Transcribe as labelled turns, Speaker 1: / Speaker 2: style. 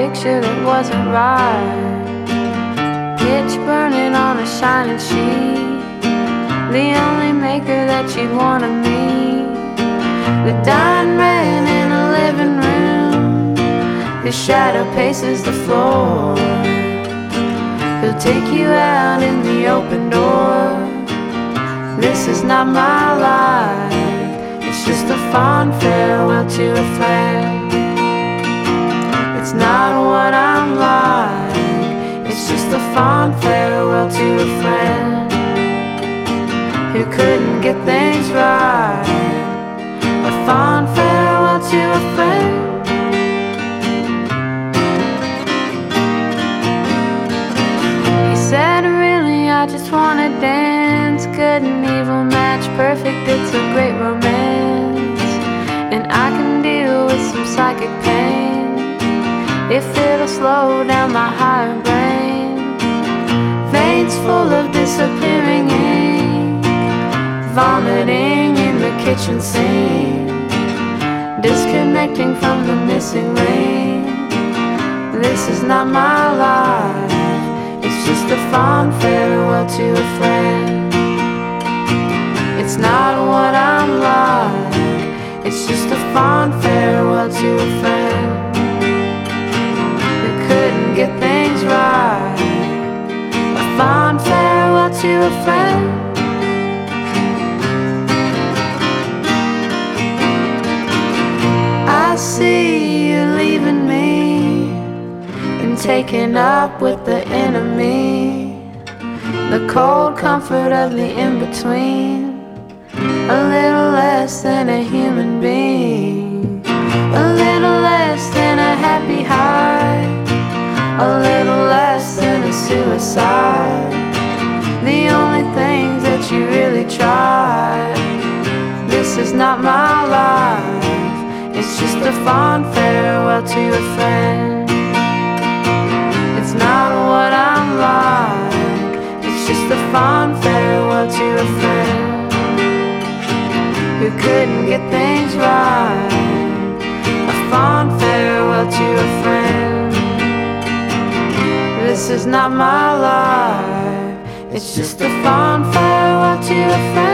Speaker 1: picture that wasn't right. Pitch burning on a shining sheet, the only maker that you'd want to meet. The dying man in a living room, his shadow paces the floor. He'll take you out in the open door. This is not my life, it's just a fond farewell to a friend. It's not what I'm like, it's just a fond farewell to a friend who couldn't get things right. A fond farewell to a friend. He said, really, I just wanna dance. Good and evil match perfect, it's a great romance. And I can deal with some psychic pain if it'll slow down my higher brain. Veins full of disappearing ink, vomiting in the kitchen sink, disconnecting from the missing link. This is not my life, it's just a fond farewell to a friend. It's not what I'm like, it's just a fond farewell to a friend who couldn't get things right. A fond farewell to a friend. I see you leaving me and taking up with the enemy, the cold comfort of the in-between, a little less than a human being, a little less than a happy high, a little less than a suicide. The only things that you really try. This is not my life, it's just a fond farewell to a friend. It's not what I'm like, it's just a fond farewell to a friend who couldn't get things right. A fond farewell to a friend. This is not my life, it's just a fond farewell to a friend.